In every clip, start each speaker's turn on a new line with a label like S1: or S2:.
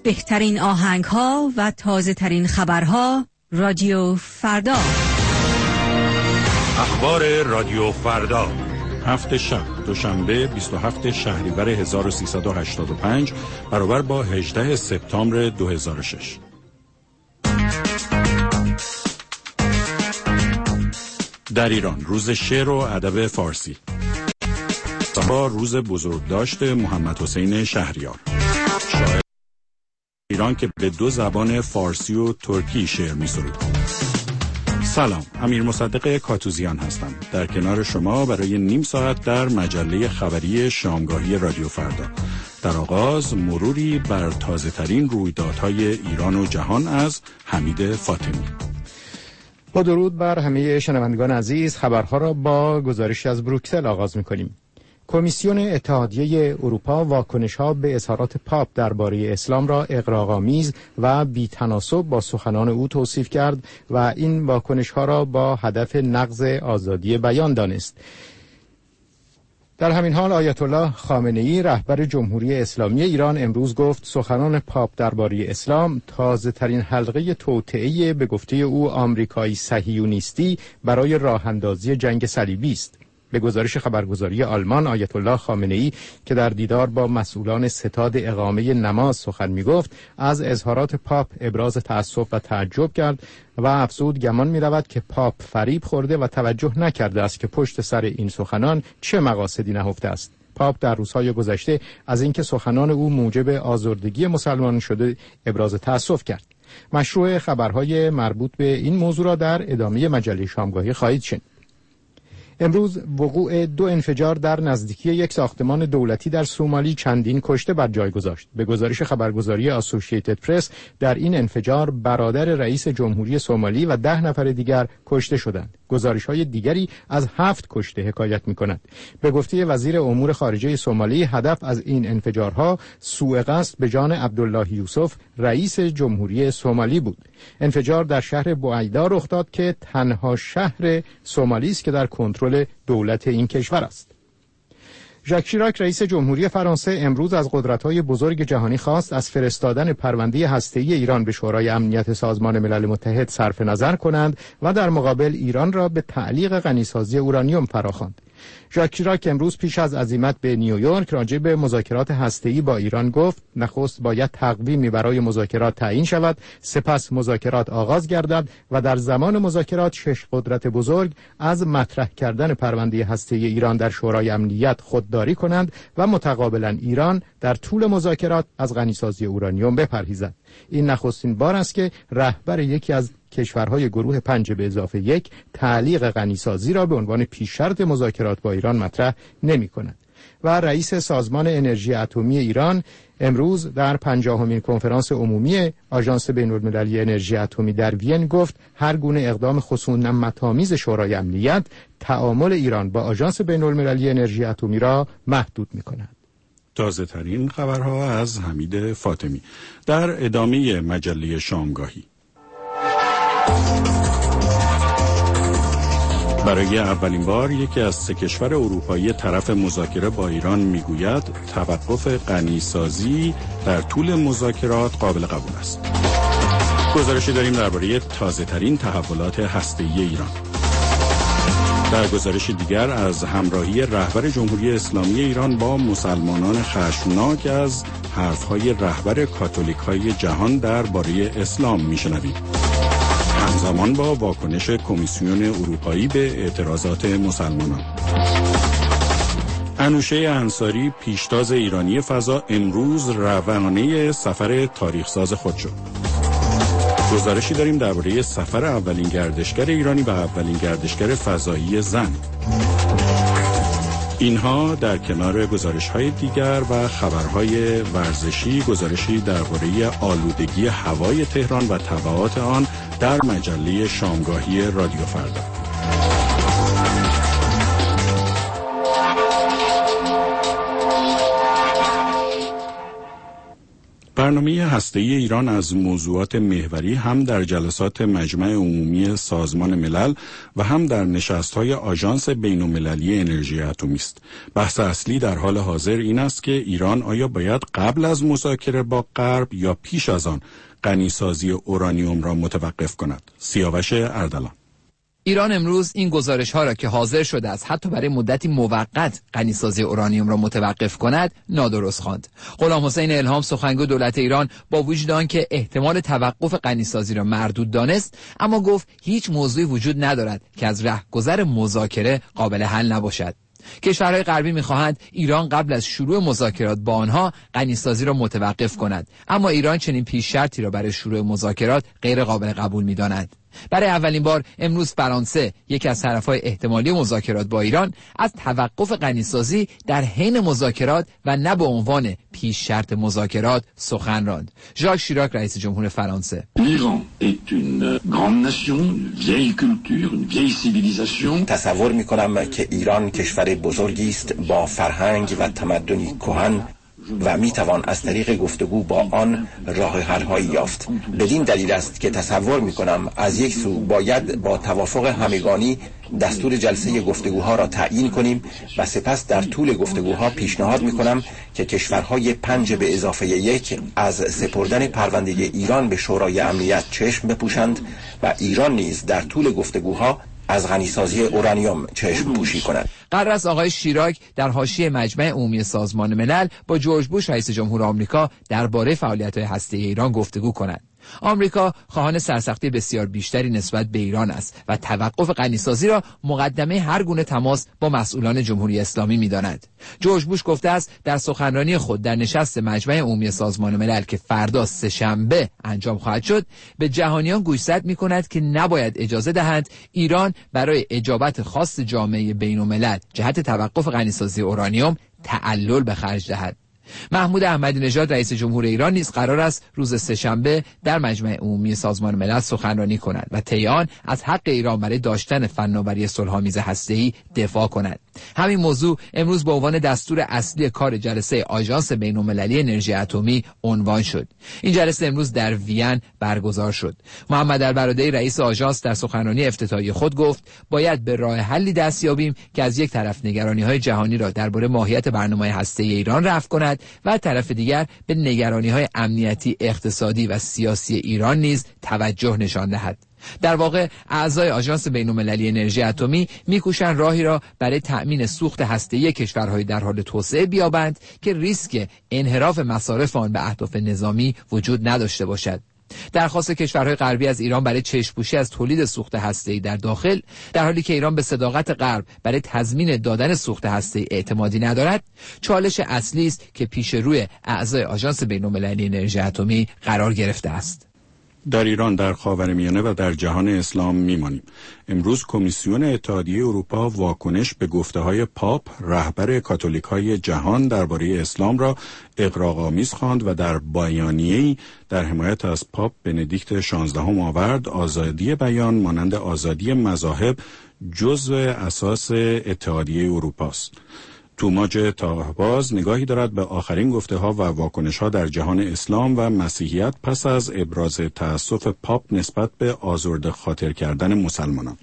S1: بهترین آهنگ‌ها و تازه‌ترین خبرها رادیو فردا.
S2: اخبار رادیو فردا، هفت شب، دوشنبه 27 شهریور 1385 برابر با 18 سپتامبر 2006. در ایران روز شعر و ادب فارسی. با روز بزرگداشت محمد حسین شهریار، شاعر ایران که به دو زبان فارسی و ترکی شعر می‌سرود. سلام، امیر مصدق کاتوزیان هستم. در کنار شما برای نیم ساعت در مجله خبری شامگاهی رادیو فردا. در آغاز مروری بر تازه‌ترین رویدادهای ایران و جهان از حمید فاطمی.
S3: با درود بر همه شنوندگان عزیز، خبرها را با گزارشی از بروکسل آغاز می‌کنیم. کمیسیون اتحادیه اروپا واکنش‌ها به اظهارات پاپ درباره اسلام را اغراق‌آمیز و بی‌تناسب با سخنان او توصیف کرد و این واکنش‌ها را با هدف نقض آزادی بیان دانست. در همین حال آیت الله خامنه‌ای رهبر جمهوری اسلامی ایران امروز گفت سخنان پاپ درباره اسلام تازه‌ترین حلقه توطئه به گفته او آمریکایی صهیونیستی برای راه‌اندازی جنگ صلیبی است. به گزارش خبرگزاری آلمان، آیت الله خامنه‌ای که در دیدار با مسئولان ستاد اقامه نماز سخن می‌گفت، از اظهارات پاپ ابراز تأسف و تعجب کرد و افزود گمان می‌رود که پاپ فریب خورده و توجه نکرده است که پشت سر این سخنان چه مقاصدی نهفته است. پاپ در روزهای گذشته از اینکه سخنان او موجب آزردگی مسلمانان شده ابراز تأسف کرد. مشروع خبرهای مربوط به این موضوع را در ادامه مجله شامگاهی خواهید شنید. امروز وقوع دو انفجار در نزدیکی یک ساختمان دولتی در سومالی چندین کشته بر جای گذاشت. به گزارش خبرگزاری اسوسییتد پرس، در این انفجار برادر رئیس جمهوری سومالی و 10 نفر دیگر کشته شدند. گزارش‌های دیگری از 7 کشته حکایت می‌کند. به گفته وزیر امور خارجه سومالی، هدف از این انفجارها سوء قصد به جان عبدالله یوسف رئیس جمهوری سومالی بود. انفجار در شهر بوعیدا رخ داد که تنها شهر سومالی است که در کنترل دولت این کشور است. ژاک شیراک رئیس جمهوری فرانسه امروز از قدرت‌های بزرگ جهانی خواست از فرستادن پرونده هسته‌ای ایران به شورای امنیت سازمان ملل متحد صرف نظر کنند و در مقابل ایران را به تعلیق غنیسازی اورانیوم فراخواند. ژاک شیراک امروز پیش از عزیمت به نیویورک راجع به مذاکرات هسته‌ای با ایران گفت نخست باید تقویمی برای مذاکرات تعیین شود، سپس مذاکرات آغاز گردد و در زمان مذاکرات 6 قدرت بزرگ از مطرح کردن پرونده هسته‌ای ایران در شورای امنیت خودداری کنند و متقابلا ایران در طول مذاکرات از غنیسازی اورانیوم بپرهیزد. این نخستین بار است که رهبر یکی از کشورهای گروه 5+1 تعلیق غنیسازی را به عنوان پیش‌شرط مذاکرات با ایران مطرح نمی‌کند. و رئیس سازمان انرژی اتمی ایران امروز در 50مین کنفرانس عمومی آژانس بین‌المللی انرژی اتمی در وین گفت هر گونه اقدام خصومت‌آمیز شورای امنیت تعامل ایران با آژانس بین‌المللی انرژی اتمی را محدود می‌کند.
S2: تازه ترین خبرها از حمید فاطمی در ادامه مجله شامگاهی. برای اولین بار یکی از 3 کشور اروپایی طرف مذاکره با ایران میگوید توقف غنیسازی در طول مذاکرات قابل قبول است. گزارشی داریم درباره تازه ترین تحولات هسته‌ای ایران. در گزارش دیگر از همراهی رهبر جمهوری اسلامی ایران با مسلمانان خشمناک از حرفهای رهبر کاتولیک‌های جهان درباره اسلام میشنویم. همزمان با واکنش کمیسیون اروپایی به اعتراضات مسلمانان. انوشه انصاری پیشتاز ایرانی فضا امروز روانه سفر تاریخساز خود شد. گزارشی داریم درباره سفر اولین گردشگر ایرانی و اولین گردشگر فضایی زن. اینها در کنار گزارش‌های دیگر و خبرهای ورزشی، گزارشی درباره آلودگی هوای تهران و تبعات آن در مجله شامگاهی رادیو فردا. برنامه هسته‌ای ایران از موضوعات محوری هم در جلسات مجمع عمومی سازمان ملل و هم در نشست‌های آژانس بین‌المللی انرژی اتمی است. بحث اصلی در حال حاضر این است که ایران آیا باید قبل از مذاکره با غرب یا پیش از آن غنیسازی اورانیوم را متوقف کند. سیاوش اردلان.
S4: ایران امروز این گزارش‌ها را که حاضر شده است حتی برای مدتی موقت غنیسازی اورانیوم را متوقف کند نادرست خواند. غلام حسین الهام سخنگوی دولت ایران با وجود آنکه احتمال توقف غنیسازی را مردود دانست، اما گفت هیچ موضوعی وجود ندارد که از رهگذر مذاکره قابل حل نباشد. کشورهای غربی می‌خواهند ایران قبل از شروع مذاکرات با آنها غنیسازی را متوقف کند، اما ایران چنین پیش شرطی را برای شروع مذاکرات غیر قابل قبول می‌داند. برای اولین بار امروز فرانسه، یکی از طرف‌های احتمالی مذاکرات با ایران، از توقف غنیسازی در حین مذاکرات و نه به عنوان پیش شرط مذاکرات سخن راند. ژاک شیراک رئیس جمهور فرانسه:
S5: تصور می‌کنم که ایران کشور بزرگی است با فرهنگ و تمدنی کهن و میتوان از طریق گفتگو با آن راه حل‌هایی یافت. بدین دلیل است که تصور میکنم از یک سو باید با توافق همگانی دستور جلسه گفتگوها را تعیین کنیم و سپس در طول گفتگوها پیشنهاد میکنم که کشورهای 5 به اضافه 1 از سپردن پرونده ایران به شورای امنیت چشم بپوشند و ایران نیز در طول گفتگوها از غنیسازی اورانیوم چشم پوشی کند.
S4: قرار است آقای شیراک در حاشیه مجمع عمومی سازمان ملل با جورج بوش رئیس جمهور آمریکا درباره فعالیت‌های هسته‌ای ایران گفتگو کند. آمریکا خواهان سرسختی بسیار بیشتری نسبت به ایران است و توقف غنیسازی را مقدمه هر گونه تماس با مسئولان جمهوری اسلامی می‌داند. جورج بوش گفته است در سخنرانی خود در نشست مجمع عمومی سازمان ملل که فردا سه‌شنبه انجام خواهد شد، به جهانیان گوشزد می‌کند که نباید اجازه دهند ایران برای اجابت خواست جامعه بین‌الملل جهت توقف غنیسازی اورانیوم تعلل به خرج دهد. محمود احمدی نژاد رئیس جمهور ایران نیز قرار است روز سه‌شنبه در مجمع عمومی سازمان ملل سخنرانی کند و طی آن از حق ایران برای داشتن فناوری صلح‌آمیز هسته‌ای دفاع کند. همین موضوع امروز به عنوان دستور اصلی کار جلسه آژانس بین‌المللی انرژی اتمی عنوان شد. این جلسه امروز در وین برگزار شد. محمد البرادعی رئیس آژانس در سخنرانی افتتاحی خود گفت باید به راه حلی دست یابیم که از یک طرف نگرانی‌های جهانی را درباره ماهیت برنامه هسته‌ای ایران رفع کند و از طرف دیگر به نگرانی‌های امنیتی، اقتصادی و سیاسی ایران نیز توجه نشان دهد. در واقع اعضای آژانس بین‌المللی انرژی اتمی می‌کوشند راهی را برای تأمین سوخت هسته‌ای کشورهای در حال توسعه بیابند که ریسک انحراف مصارف آن به اهداف نظامی وجود نداشته باشد. درخواست کشورهای غربی از ایران برای چشم‌پوشی از تولید سوخت هسته‌ای در داخل، در حالی که ایران به صداقت غرب برای تضمین دادن سوخت هسته‌ای اعتمادی ندارد، چالش اصلی است که پیش روی اعضای آژانس بین‌المللی انرژی اتمی قرار گرفته است.
S2: در ایران، در خاورمیانه و در جهان اسلام میمانیم. امروز کمیسیون اتحادیه اروپا واکنش به گفته‌های پاپ رهبر کاتولیک‌های جهان درباره اسلام را اغراق‌آمیز خواند و در بیانیه‌ای در حمایت از پاپ بندیکت 16 آورد آزادی بیان مانند آزادی مذاهب جزء اساس اتحادیه اروپا است. توماج تاهباز نگاهی دارد به آخرین گفته‌ها و واکنش‌ها در جهان اسلام و مسیحیت پس از ابراز تأسف پاپ نسبت به آزرده خاطر کردن مسلمانان.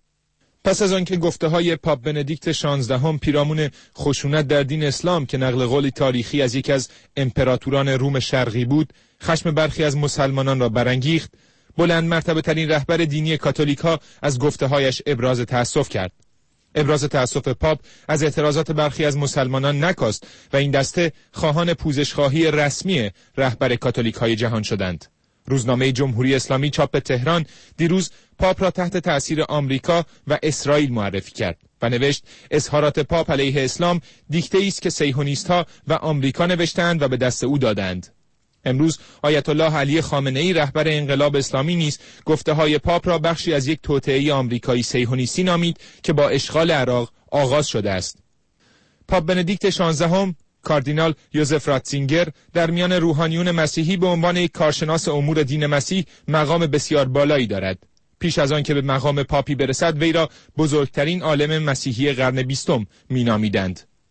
S6: پس از آنکه گفته‌های پاپ بندیکت 16 پیرامون خشونت در دین اسلام که نقل قولی تاریخی از یکی از امپراتوران روم شرقی بود، خشم برخی از مسلمانان را برانگیخت، بلند مرتبه ترین رهبر دینی کاتولیک‌ها از گفته‌هایش ابراز تأسف کرد. ابراز تأسف پاپ از اعتراضات برخی از مسلمانان نکاست و این دسته خواهان پوزشخواهی رسمی رهبر کاتولیک‌های جهان شدند. روزنامه جمهوری اسلامی چاپ تهران دیروز پاپ را تحت تأثیر آمریکا و اسرائیل معرفی کرد و نوشت اظهارات پاپ علیه اسلام دیکته‌ای است که صهیونیست‌ها و آمریکا نوشتند و به دست او دادند. امروز آیت الله علی خامنه‌ای رهبر انقلاب اسلامی نیز گفته‌های پاپ را بخشی از یک توطئه آمریکایی صهیونیستی نامید که با اشغال عراق آغاز شده است. پاپ بندیکت 16 کاردینال یوزف راتزینگر در میان روحانیون مسیحی به عنوان یک کارشناس امور دین مسیح مقام بسیار بالایی دارد. پیش از آن که به مقام پاپی برسد وی را بزرگترین عالم مسیحی قرن 20 مینامیدند.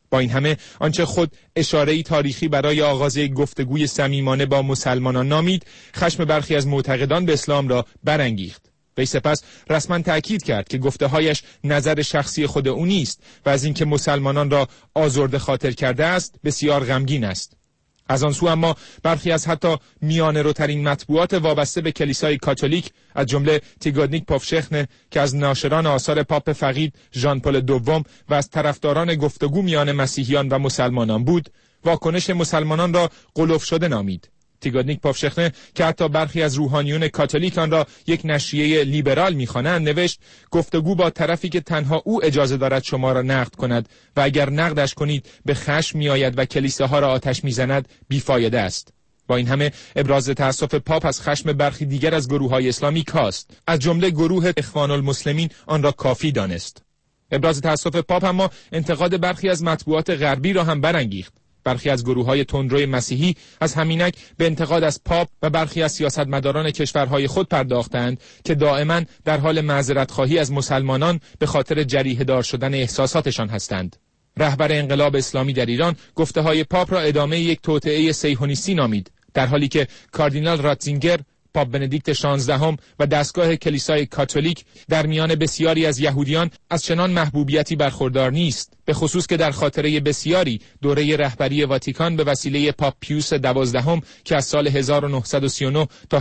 S6: با این همه آنچه خود اشاره‌ای تاریخی برای آغاز یک گفتگوی صمیمانه با مسلمانان نامید، خشم برخی از معتقدان به اسلام را برانگیخت. وی سپس رسما تأکید کرد که گفته‌هایش نظر شخصی خود او نیست و از اینکه مسلمانان را آزرده خاطر کرده است بسیار غمگین است. از آن سو اما برخی از حتی میانه‌روترین مطبوعات وابسته به کلیسای کاتولیک از جمله تیگادنیک پافشخنه که از ناشران آثار پاپ فقید ژان پل دوم و از طرفداران گفتگو میان مسیحیان و مسلمانان بود، واکنش مسلمانان را غلوف شده نامید. تیگادنیک پافشخنه که حتی برخی از روحانیون کاتولیک آن را یک نشریه لیبرال می‌خوانند، نوشت گفتگو با طرفی که تنها او اجازه دارد شما را نقد کند و اگر نقدش کنید به خشم می‌آید و کلیساها را آتش می‌زند بیفایده است. با این همه ابراز تأسف پاپ از خشم برخی دیگر از گروه‌های اسلامی کاست، از جمله گروه اخوان المسلمین آن را کافی دانست. ابراز تأسف پاپ اما انتقاد برخی از مطبوعات غربی را هم برانگیخت. برخی از گروه‌های تندروی مسیحی از همینک به انتقاد از پاپ و برخی از سیاستمداران کشورهای خود پرداختند که دائما در حال معذرت‌خواهی از مسلمانان به خاطر جریحه‌دار شدن احساساتشان هستند. رهبر انقلاب اسلامی در ایران گفته‌های پاپ را ادامه یک توطئه صهیونیستی نامید، در حالی که کاردینال راتزینگر، پاپ بندیکت 16 و دستگاه کلیسای کاتولیک در میان بسیاری از یهودیان از چنان محبوبیتی برخوردار نیست، به خصوص که در خاطره بسیاری دوره رهبری واتیکان به وسیله پاپ پیوس 12 که از سال 1939 تا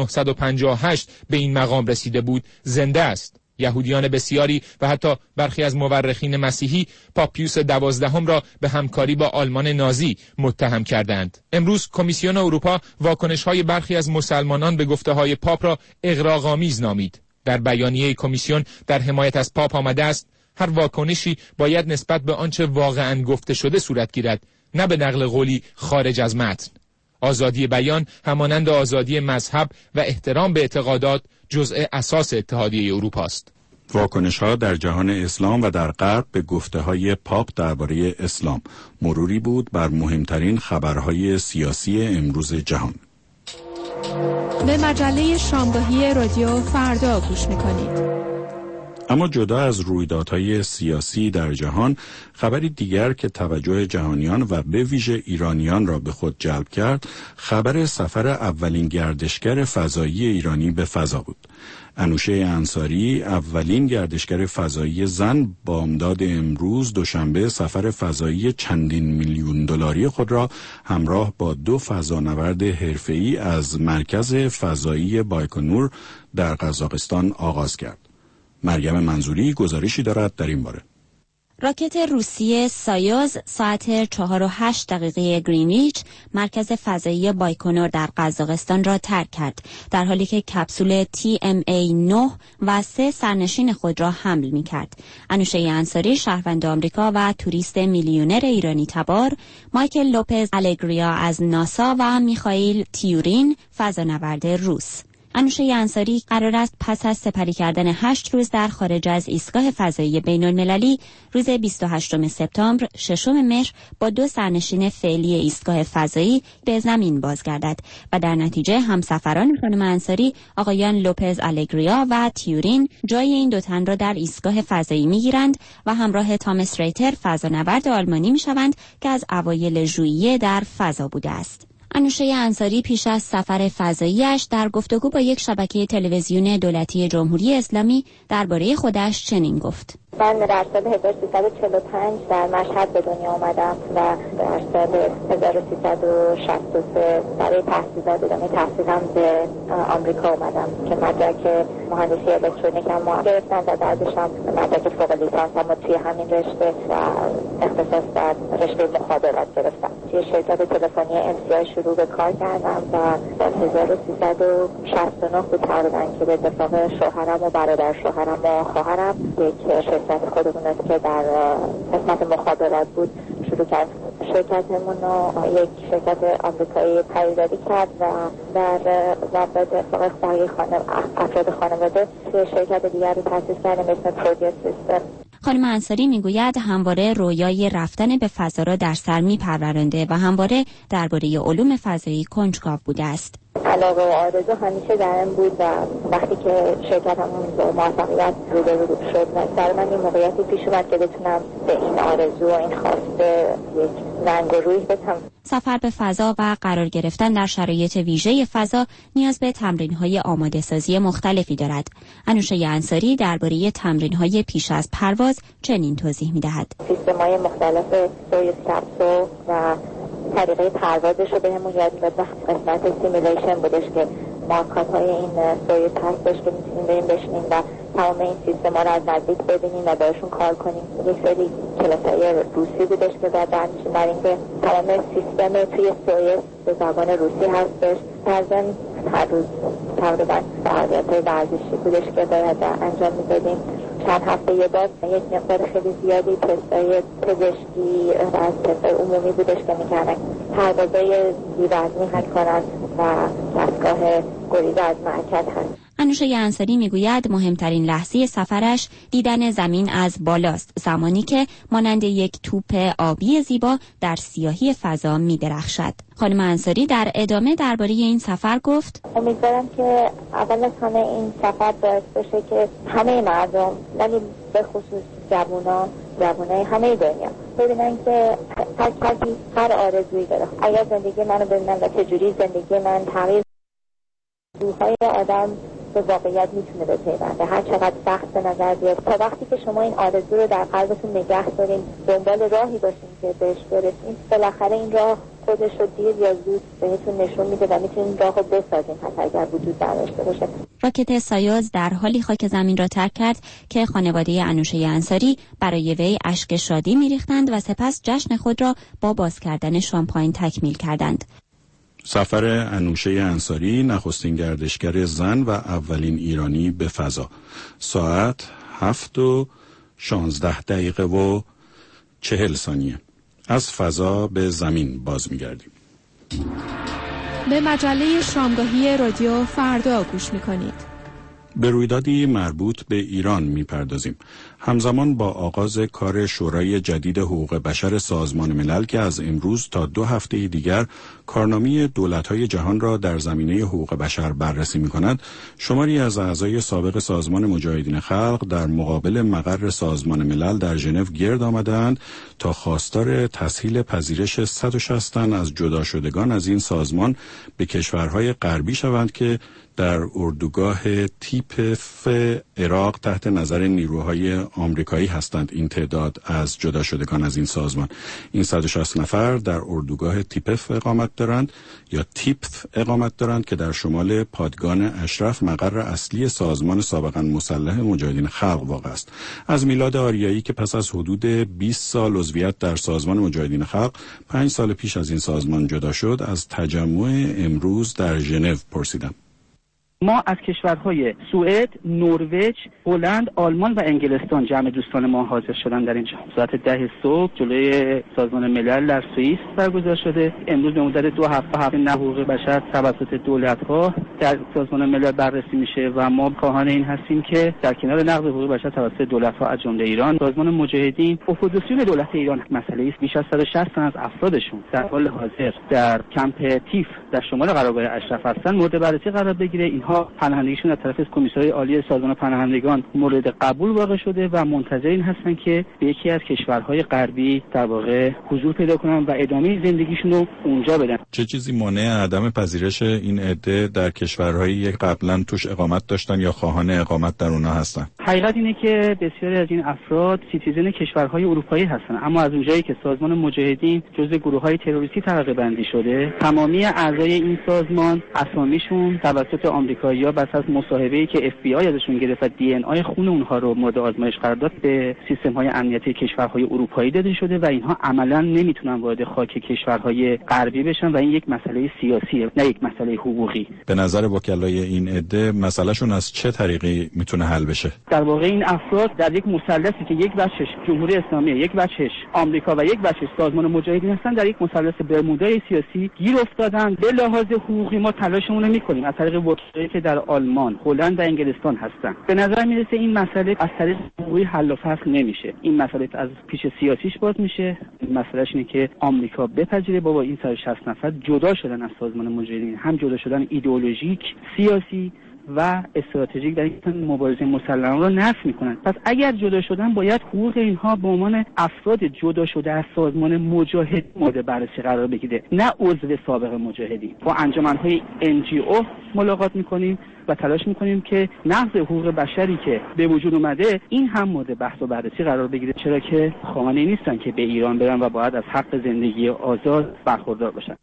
S6: 1958 به این مقام رسیده بود زنده است. یهودیان بسیاری و حتی برخی از مورخین مسیحی پاپ پیوس 12 را به همکاری با آلمان نازی متهم کردند. امروز کمیسیون اروپا واکنش‌های برخی از مسلمانان به گفته‌های پاپ را اغراق‌آمیز نامید. در بیانیه کمیسیون در حمایت از پاپ آمده است هر واکنشی باید نسبت به آنچه واقعاً گفته شده صورت گیرد، نه به نقل قولی خارج از متن. آزادی بیان همانند آزادی مذهب و احترام به اعتقادات جزء اساس اتحادیه اروپا است.
S2: واکنش‌ها در جهان اسلام و در غرب به گفته‌های پاپ درباره اسلام مروری بود بر مهمترین خبرهای سیاسی امروز جهان.
S7: به مجله شامگاهی رادیو فردا گوش می‌کنید.
S2: اما جدا از رویدادهای سیاسی در جهان، خبری دیگر که توجه جهانیان و به ویژه ایرانیان را به خود جلب کرد، خبر سفر اولین گردشگر فضایی ایرانی به فضا بود. انوشه انصاری، اولین گردشگر فضایی زن، بامداد امروز دوشنبه سفر فضایی چندین میلیون دلاری خود را همراه با 2 فضانورد حرفه‌ای از مرکز فضایی بایکنور در قزاقستان آغاز کرد. مریم منظوری گزارشی دارد در این باره.
S8: راکت روسیه سایوز ساعت 4:08 گرینویچ مرکز فضایی بایکنور در قزاقستان را ترک کرد، در حالی که کپسول TMA-9 و 3 سرنشین خود را حمل می کرد. انوشه انصاری، شهروند آمریکا و توریست میلیونر ایرانی تبار، مایکل لوپز الگریا از ناسا و میخائیل تیورین، فضانورد روس. انوشه انصاری قرار است پس از سپری کردن 8 روز در خارج از ایستگاه فضایی بین‌المللی روز 28 سپتامبر 6 مهر با 2 سرنشین فعلی ایستگاه فضایی به زمین بازگردد و در نتیجه همسفران خانم انصاری آقایان لوپز الگریا و تیورین جای این 2 تن را در ایستگاه فضایی می‌گیرند و همراه تامس ریتر فضانورد آلمانی می‌شوند که از اوایل ژوئیه در فضا بوده است. انوشه انصاری پیش از سفر فضاییش در گفتگو با یک شبکه تلویزیون دولتی جمهوری اسلامی درباره خودش چنین گفت:
S9: من در سال 1345 در مشهد به دنیا آمدم و در سال 1363 برای تحصیلات ادامه تحصیلم به آمریکا آمدم که مدرک مهندسی الکترونیکم رو گرفتم و بعدش هم مدرک فوق لیسانسم رو توی همین رشته و اختصاص در رشته مخابرات گرفتم. توی شرکت تلفنی MCI شروع به کار کردم و سال 1369 بود تقریبا که به اتفاق شوهرم و برادر شوهرم و خواهرم یک شرکت خودمون است که در قسمت مخابرات بود شروع کرد. شرکتمون رو یک شرکت آمریکایی خریداری کرد و در ضمن بقیه افراد خانواده شرکت دیگر رو تأسیس کردیم به اسم پروگرس سیستم.
S8: خانم انصاری میگوید همواره رویای رفتن به فضا را در سر میپرورانده و همواره درباره علوم فضایی کنجکاو بوده است.
S9: علاقه و آرزو همیشه در این بود و وقتی که شرکتمون با موفقیت روبرو شد در من این موقعیتی پیش اومد که بتونم به این آرزو و این خواسته یک رنگ و روی بدم.
S8: سفر به فضا و قرار گرفتن در شرایط ویژه فضا نیاز به تمرین‌های آماده‌سازی مختلفی دارد. انوشه انصاری درباره تمرین‌های پیش از پرواز چنین توضیح می‌دهد.
S9: سیستم‌های مختلف سویوز کپسول و طریقه پروازش رو بهمون یاد داد. قسمت سیمولیشن بودش که مارکات‌های این سویوز هستش که می‌تونیم بریم بشینیم و تمام این سیستم‌ها رو از نزدیک ببینیم و باشون کار کنیم. یک سری کلاس‌های روسی بودش که بعد درمیشیم بر اینکه تمام سیستم توی سویوز به زبان روسی هستش. بعضن هر روز تقریبا فعالیت‌های ورزشی بودش که باید انجام می‌دادیم. چند هفته یه بار یک مقدار خیلی زیادی تست‌های پزشکی و تست‌های عمومی بودش که می‌کردن پروازهای بی‌وزنی حل کنن و دستگاه گریز از مرکز هست.
S8: انوشه انصاری میگوید مهمترین لحظه سفرش دیدن زمین از بالاست، زمانی که مانند یک توپ آبی زیبا در سیاهی فضا می‌درخشد. خانم انصاری در ادامه درباره این سفر گفت:
S9: امیدوارم که اول از همه این سفر باعث بشه که همه مردم، ولی به خصوص جوانای همه دنیا ببینن که هر کسی هر آرزویی داره. اگر زندگی منو ببینن و چجوری زندگی من تغییر روحای آدم به واقعیت میتونه بپیونده، هر چقدر سخت به نظر بیاد، تا وقتی که شما این آرزو رو در قلبتون نگه دارین، دنبال راهی باشین که بهش برسین، بالاخره این راه خودش رو دیر یا زود بهتون نشون میده و میتونین راه رو بسازین حتی اگر وجود نداشته باشه.
S8: راکت سایوز در حالی خاک زمین را ترک کرد که خانواده انوشه انصاری برای وی اشک شادی میریختند و سپس جشن خود را با باز کردن شامپاین تکمیل کردند.
S2: سفر انوشه انصاری، نخستین گردشگر زن و اولین ایرانی به فضا. ساعت 7:16:40 از فضا به زمین باز می‌گردیم.
S7: به مجله شامگاهی رادیو فردا گوش می‌کنید.
S2: به رویدادی مربوط به ایران میپردازیم. همزمان با آغاز کار شورای جدید حقوق بشر سازمان ملل که از امروز تا 2 هفته دیگر کارنامه دولت‌های جهان را در زمینه حقوق بشر بررسی می‌کند، شماری از اعضای سابق سازمان مجاهدین خلق در مقابل مقر سازمان ملل در ژنو گرد آمدند تا خواستار تسهیل پذیرش 160 تن از جدا شدگان از این سازمان به کشورهای غربی شوند که در اردوگاه تیپ ف عراق تحت نظر نیروهای آمریکایی هستند. این تعداد از جدا شدگان از این سازمان، این 160 نفر در اردوگاه تیپ ف اقامت دارند یا تیپ اقامت دارند که در شمال پادگان اشرف مقر اصلی سازمان سابقا مسلح مجاهدین خلق واقع است. از میلاد آریایی که پس از حدود 20 سال عضویت در سازمان مجاهدین خلق 5 سال پیش از این سازمان جدا شد، از تجمع امروز در ژنو پرسیدم.
S10: ما از کشورهای سوئد، نروژ، هلند، آلمان و انگلستان جمع دوستان ما حاضر شدن در اینجا. ساعت 10 صبح جلوی سازمان ملل در سوئیس برگزار شده. امروز به مدت 2 هفته حقوق بشر توسط دولت‌ها در سازمان ملل بررسی میشه و ما خواهان این هستیم که در کنار نقض حقوق بشر توسط دولت‌ها از جمله ایران، سازمان مجاهدین اپوزیسیون دولت ایران مسئله است. بیش از 160 تن از افرادشون در حال حاضر در کمپ تیف در شمال قرارگاه اشرف هستن مورد بررسی قرار بگیره. اینها پناهندگیشون از طرف کمیسیون عالی سازمان پناهندگان مورد قبول واقع شده و منتظر این هستن که به یکی از کشورهای غربی در واقع حضور پیدا کنن و ادامه زندگیشون رو اونجا بدن.
S2: چه چیزی مانع عدم پذیرش این عده در کشورهایی که قبلا توش اقامت داشتن یا خواهان اقامت در اونها هستن؟
S10: حقیقت اینه که بسیاری از این افراد سیتیزن کشورهای اروپایی هستن، اما از اونجایی که سازمان مجاهدین جزو گروه‌های تروریستی طبقه بندی شده، تمامی اعضای این سازمان اسامیشون توسط آمریکایی‌ها بس از مصاحبه‌ای که اف بی آی ازشون گرفت و دی ان آی خون اونها رو مورد آزمایش قرار داد به سیستم‌های امنیتی کشورهای اروپایی داده شده و اینها عملاً نمیتونن وارد خاک کشورهای غربی بشن و این یک مسئله سیاسیه نه یک مسئله حقوقی.
S2: به نظر وکلای این عده مسئلهشون از چه طریقی میتونه حل بشه؟
S10: در واقع این افراد در یک مثلثی که یک بخشش جمهوری اسلامی، یک بخشش آمریکا و یک بخشش سازمان مجاهدین هستن، در یک مثلث برمودای سیاسی گیر افتادن. به لحاظ حقوقی ما تلاشمون رو می‌کنیم از طریق وکلای که در آلمان، هلند و انگلستان هستن. به نظر میرسه این مسئله از طریق حقوقی حل و فصل نمیشه. این مسئله از پیش سیاسیش باز میشه. مسئلهش اینه که آمریکا بپذیره بابا این 160 نفر جدا شدن از سازمان مجاهدین، هم جدا شدن ایدئولوژیک، سیاسی و استراتژیک در این مبارزه مسلحانه را نفی میکنن. پس اگر جدا شدن باید حقوق اینها به عنوان افراد جدا شده از سازمان مجاهد مورد بررسی قرار بگیره، نه عضو سابق مجاهدین. با انجمنهای NGO ملاقات میکنیم و تلاش میکنیم که نقض حقوق بشری که به وجود اومده این هم مورد بحث و بررسی قرار بگیره، چرا که خواهان نیستن که به ایران برن و باید از حق زندگی آزاد برخوردار باشن.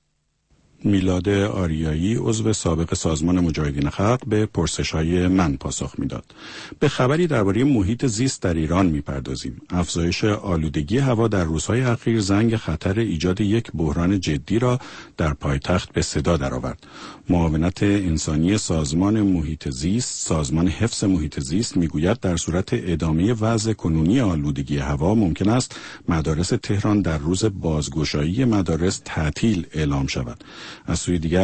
S2: میلاد آریایی عضو سابق سازمان مجاهدین خلق به پرسش‌های من پاسخ میداد. به خبری درباره محیط زیست در ایران میپردازیم. افزایش آلودگی هوا در روزهای اخیر زنگ خطر ایجاد یک بحران جدی را در پایتخت به صدا درآورد. معاونت انسانی سازمان محیط زیست، سازمان حفظ محیط زیست میگوید در صورت ادامه وضع کنونی آلودگی هوا ممکن است مدارس تهران در روز بازگشایی مدارس تعطیل اعلام شود. از سوی دیگر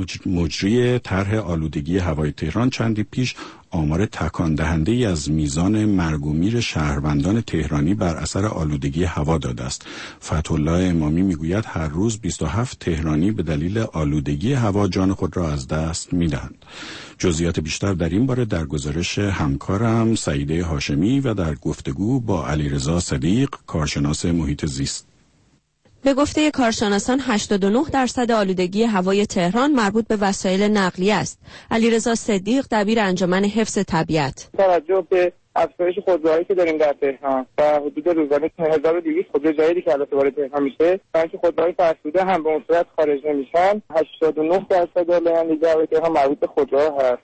S2: مجری طرح آلودگی هوای تهران چندی پیش آمار تکان دهنده ای از میزان مرگ و میر شهروندان تهرانی بر اثر آلودگی هوا داده است. فتح‌الله امامی میگوید هر روز 27 تهرانی به دلیل آلودگی هوا جان خود را از دست میدهند. جزئیات بیشتر در این باره در گزارش همکارم سعیده هاشمی و در گفتگو با علیرضا صدیق، کارشناس محیط زیست.
S11: به گفته کارشناسان 89% آلودگی هوای تهران مربوط به وسایل نقلیه است. علیرضا صدیق دبیر انجمن حفظ طبیعت:
S12: توجه به افزایش خودروهایی که داریم در تهران و حدود روزانه 1200 خودرو جدیدی که البته وارد تهران میشه، و اینکه خودروهای فرسوده هم به اون صورت خارج نمیشن، 89% آلودگی هوای تهران مربوط به خودروها هست.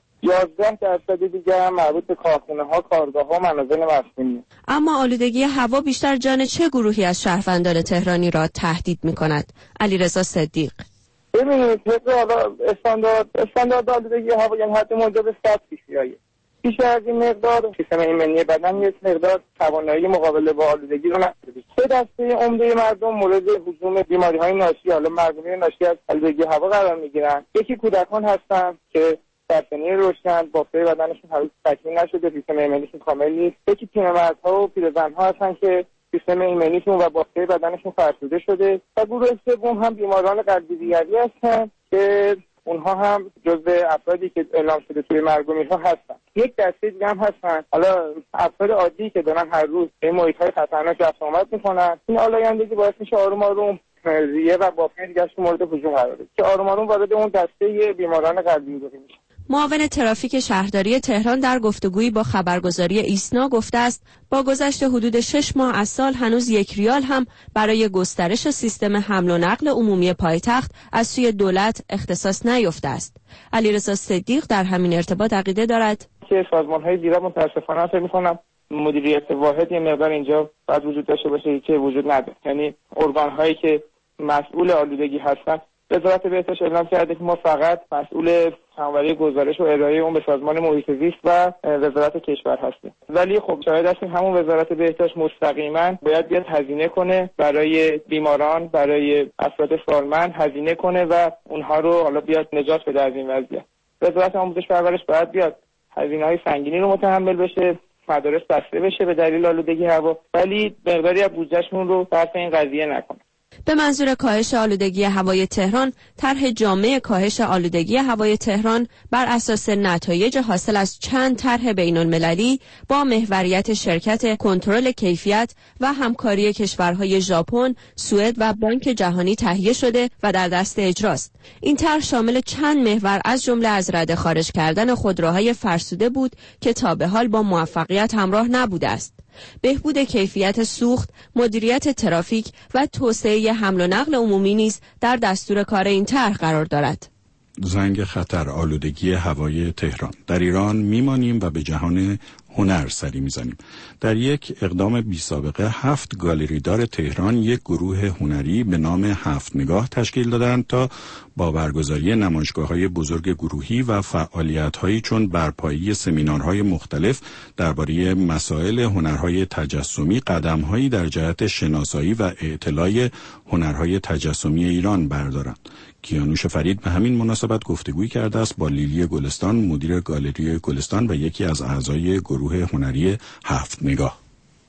S12: 11% دیگه هم مربوط به کارخانه‌ها، کارگاه‌ها، منازل مسکونی.
S11: اما آلودگی هوا بیشتر جان چه گروهی از شهروندان تهرانی را تهدید می‌کند؟ علیرضا صدیق:
S12: ببینید، حالا استاندارد آلودگی هوا یعنی حد موجب 100 PPI. بیشتر از این مقدار سیستم ایمنی بدن یک مقدار توانایی مقابله با آلودگی رو نداره. 3 دسته عمده مردم مورد هجوم بیماری‌های ناشی، حالا مرگومیر ناشی از آلودگی هوا قرار می‌گیرن. یکی کودکان هستن که در سنین روشن بافته بدنشون هنوز تکمیل نشده، سیستم ایمنیشون کامل نیست. یکی پیرمردها و پیرزن‌ها هستن که سیستم ایمنیشون و بافته بدنشون فرسوده شده. و گروه سوم هم بیماران قلبی دیگری هستن که اونها هم جزو افرادی که اعلام شده توی مرگومیرها هستن. یک دسته دیگه هم هستن حالا افراد عادی که دارن هر روز به محیط‌های خطرناک رفت آمد میکنن. این آلایندگی باعث میشه آروم آروم ریه و بافته دیگه‌اش مورد هجوم قرار بگیره که آروم آروم وارد اون دسته بیماران قلبی میشه.
S11: معاون ترافیک شهرداری تهران در گفتگویی با خبرگزاری ایسنا گفته است با گذشت حدود 6 ماه از سال هنوز 1 ریال هم برای گسترش سیستم حمل و نقل عمومی پایتخت از سوی دولت اختصاص نیافته است. علیرضا صدیق در همین ارتباط عقیده دارد
S12: که سازمان‌های دیگر متأسفانه فکر می‌کنم مدیریت واحد یه مقدار اینجا باید وجود داشته باشه که وجود نداره. یعنی ارگان‌هایی که مسئول آلودگی هستن، وزارت بهداشت اعلام کرده که ما فقط مسئول همواره گزارش و ارائه اون به سازمان محیط زیست و وزارت کشور هستیم. ولی خب شاید هستیم همون وزارت بهداشت مستقیما باید بیاد هزینه کنه برای بیماران، برای افراد سالمند هزینه کنه و اونها رو حالا بیاد نجات بده از این وضعیت. وزارت آموزش و پرورش باید بیاد هزینه‌های سنگینی رو متحمل بشه، مدارس بسته بشه به دلیل آلودگی هوا، ولی مقداری از بودجهشون رو صرف این قضیه نکنه.
S11: به منظور کاهش آلودگی هوای تهران، طرح جامع کاهش آلودگی هوای تهران بر اساس نتایج حاصل از چند طرح بین‌المللی با محوریت شرکت کنترل کیفیت و همکاری کشورهای ژاپن، سوئد و بانک جهانی تهیه شده و در دست اجراست. این طرح شامل چند محور از جمله از رده خارج کردن خودروهای فرسوده بود که تا به حال با موفقیت همراه نبوده است. بهبود کیفیت سوخت، مدیریت ترافیک و توسعه حمل و نقل عمومی نیز در دستور کار این طرح قرار دارد.
S2: زنگ خطر آلودگی هوای تهران. در ایران میمانیم و به جهان هنر سری میزنیم. در یک اقدام بی سابقه 7 گالریدار تهران یک گروه هنری به نام 7 نگاه تشکیل دادند تا با برگزاری نمایشگاه‌های بزرگ گروهی و فعالیت‌هایی چون برپایی سمینارهای مختلف درباره مسائل هنرهای تجسمی قدم‌هایی در جهت شناسایی و اطلاع هنرهای تجسمی ایران بردارند. کیانوش فرید به همین مناسبت گفتگویی کرده است با لیلی گلستان، مدیر گالری گلستان و یکی از اعضای گروه هنری 7 نگاه.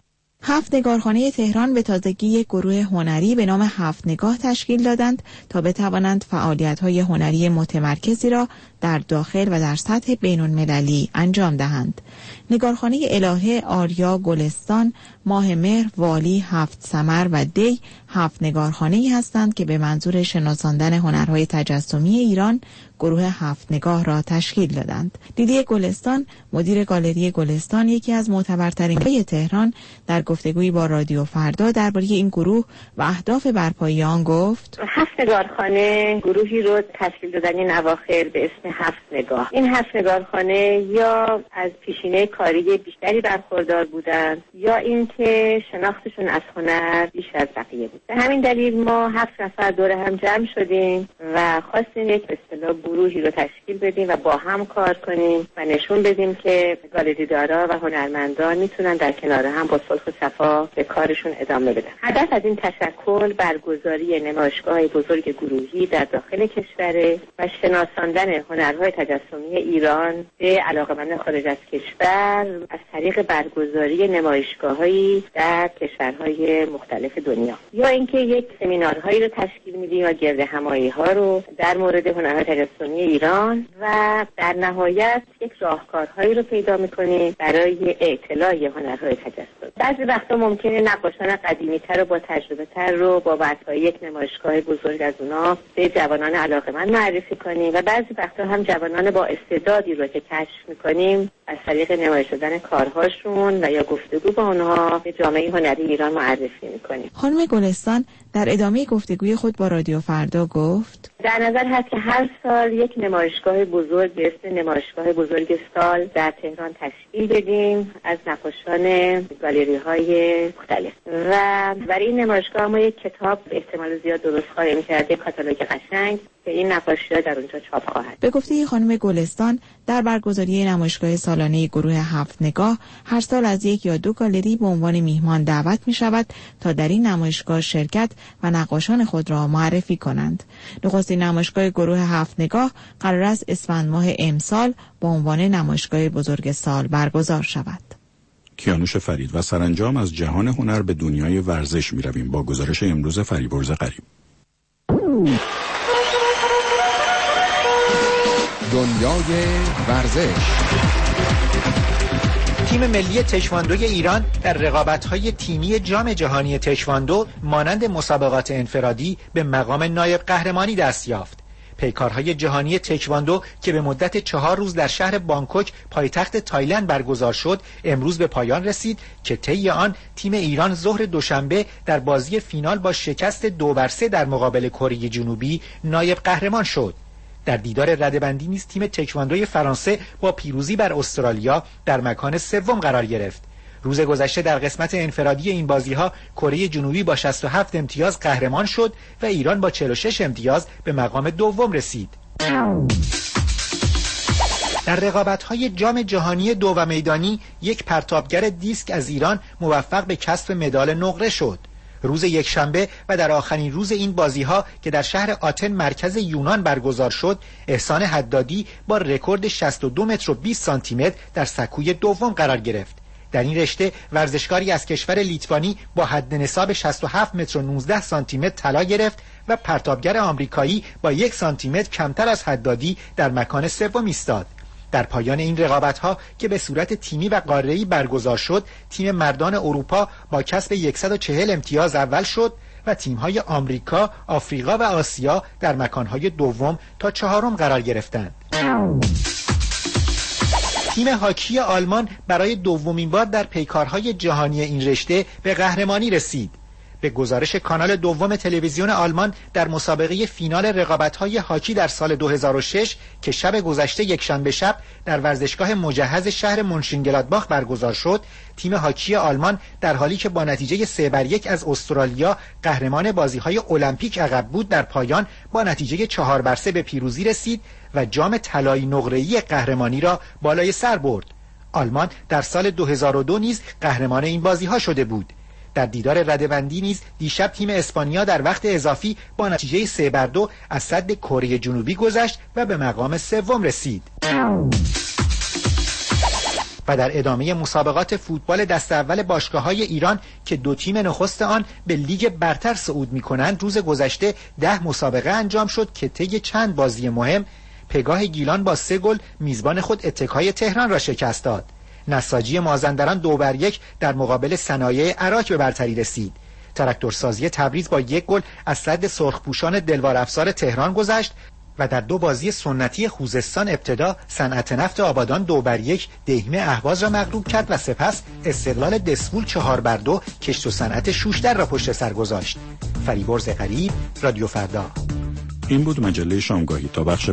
S13: 7 نگارخانه تهران به تازگی یک گروه هنری به نام 7 نگاه تشکیل دادند تا بتوانند فعالیت‌های هنری متمرکزی را در داخل و در سطح بین‌المللی انجام دهند. نگارخانه الهه، آریا، گلستان، ماه مهر، والی، 7 ثمر و دی 7 نگارخانه‌ای هستند که به منظور شناساندن هنرهای تجسمی ایران گروه 7 نگاه را تشکیل دادند. لیلی گلستان، مدیر گالری گلستان، یکی از معتبرترین گالری‌های تهران، در گفتگویی با رادیو فردا درباره این گروه و اهداف برپایی آن گفت:
S14: 7 نگارخانه گروهی رو تشکیل دادن این اواخر به اسم 7 نگاه. این 7 نگارخانه یا از پیشینه کاری بیشتری برخوردار بودند یا اینکه شناختشون از هنر بیش از بقیه بود. به همین دلیل ما 7 نفر دور هم جمع شدیم و خواستیم یک به اصطلاح گروهی رو تشکیل بدیم و با هم کار کنیم و نشون بدیم که گالریدارا و هنرمندان میتونن در کنار هم با صلح و صفا به کارشون ادامه بدن. هدف از این تشکل برگزاری نمایشگاه بزرگ گروهی در داخل کشور و شناساندن هنرهای تجسمی ایران به علاقه‌مندان خارج از کشور از طریق برگزاری نمایشگاه‌هایی در کشورهای مختلف دنیا، یا اینکه یک سمینارهایی رو تشکیل میدیم و گردهمایی‌ها رو در مورد هنرهای تجسمی ایران و در نهایت یک راهکارهایی رو پیدا می‌کنیم برای اطلاع هنرهای تجسمی. بعضی وقتا ممکنه نقاشان قدیمی‌تر و با تجربه‌تر رو با برپایی یک نمایشگاه بزرگ از اونا به جوانان علاقه‌مند معرفی کنیم و بعضی وقتا هم جوانان با استعدادی رو که کشف می‌کنیم از طریق نمایش دادن کارهاشون و یا گفتگو با اونها به جامعه هنری ایران معرفی می‌کنیم.
S13: خانم گلستان در ادامه گفتگوی خود با رادیو فردا گفت:
S14: در نظر هست که هر سال یک نمایشگاه بزرگ به اسم نمایشگاه بزرگ سال در تهران تشکیل بدیم از نقاشان گالری‌های مختلف و برای این نمایشگاه ما یک کتاب احتمال زیاد درست خواهیم کرد، یک کاتالوگ قشنگ که این نقاشی‌ها در اونجا چاپ خواهد.
S13: به گفته خانم گلستان در برگزاری نمایشگاه سالانه گروه 7 نگاه هر سال از 1 یا 2 گالری به عنوان میهمان دعوت می شود تا در این نمایشگاه شرکت و نقاشان خود را معرفی کنند. نخستین نمایشگاه گروه 7 نگاه قرار است اسفند ماه امسال با عنوان نمایشگاه بزرگ سال برگزار شود.
S2: کیانوش فرید و سرانجام از جهان هنر به دنیای ورزش می رویم با گزارش امروز فریبرز قریب.
S15: دنیای ورزش.
S16: تیم ملی تکواندوی ایران در رقابت‌های تیمی جام جهانی تکواندو مانند مسابقات انفرادی به مقام نایب قهرمانی دست یافت. پیکارهای جهانی تکواندو که به مدت 4 روز در شهر بانکوک پایتخت تایلند برگزار شد امروز به پایان رسید که طی آن تیم ایران ظهر دوشنبه در بازی فینال با شکست 2-3 در مقابل کره جنوبی نایب قهرمان شد. در دیدار رده‌بندی نیز تیم تکواندوی فرانسه با پیروزی بر استرالیا در مکان سوم قرار گرفت. روز گذشته در قسمت انفرادی این بازی‌ها کره جنوبی با 67 امتیاز قهرمان شد و ایران با 46 امتیاز به مقام دوم رسید. در رقابت‌های جام جهانی دو و میدانی یک پرتابگر دیسک از ایران موفق به کسب مدال نقره شد. روز یکشنبه و در آخرین روز این بازی‌ها که در شهر آتن مرکز یونان برگزار شد، احسان حدادی با رکورد 62 متر و 20 سانتی متر در سکوی دوم قرار گرفت. در این رشته ورزشکاری از کشور لیتوانی با حد نصاب 67 متر و 19 سانتی متر طلا گرفت و پرتابگر آمریکایی با 1 سانتی متر کمتر از حدادی در مکان سوم ایستاد. در پایان این رقابت‌ها که به صورت تیمی و قاره‌ای برگزار شد، تیم مردان اروپا با کسب 140 امتیاز اول شد و تیم‌های آمریکا، آفریقا و آسیا در مکان‌های دوم تا چهارم قرار گرفتند. تیم هاکی آلمان برای دومین بار در پیکارهای جهانی این رشته به قهرمانی رسید. به گزارش کانال دوم تلویزیون آلمان در مسابقه فینال رقابت‌های هاکی در سال 2006 که شب گذشته یکشنبه شب در ورزشگاه مجهز شهر منشنگلادباخ برگزار شد، تیم هاکی آلمان در حالی که با نتیجه 3-1 از استرالیا قهرمان بازی‌های المپیک عقب بود، در پایان با نتیجه 4-3 به پیروزی رسید و جام طلایی نقره‌ای قهرمانی را بالای سر برد. آلمان در سال 2002 نیز قهرمان این بازی‌ها شده بود. در دیدار رده‌بندی نیز دیشب تیم اسپانیا در وقت اضافی با نتیجه 3-2 از سد کره جنوبی گذشت و به مقام سوم رسید. و در ادامه مسابقات فوتبال دست اول باشگاه‌های ایران که دو تیم نخست آن به لیگ برتر صعود می‌کنند، روز گذشته 10 مسابقه انجام شد که طی چند بازی مهم پگاه گیلان با 3 گل میزبان خود اتکای تهران را شکست داد. نساجی مازندران 2-1 در مقابل صنایع عراق به برتری رسید. تراکتورسازی تبریز با 1 گل از سد سرخپوشان دلوار افزار تهران گذشت و در 2 بازی سنتی خوزستان ابتدا صنعت نفت آبادان 2-1 دهمه اهواز را مغلوب کرد و سپس استقلال دسفول 4-2 کشت و صنعت شوشتر را پشت سر گذاشت. فریبرز غریب، رادیو فردا.
S2: این بود مجله شامگاهی. تا بخش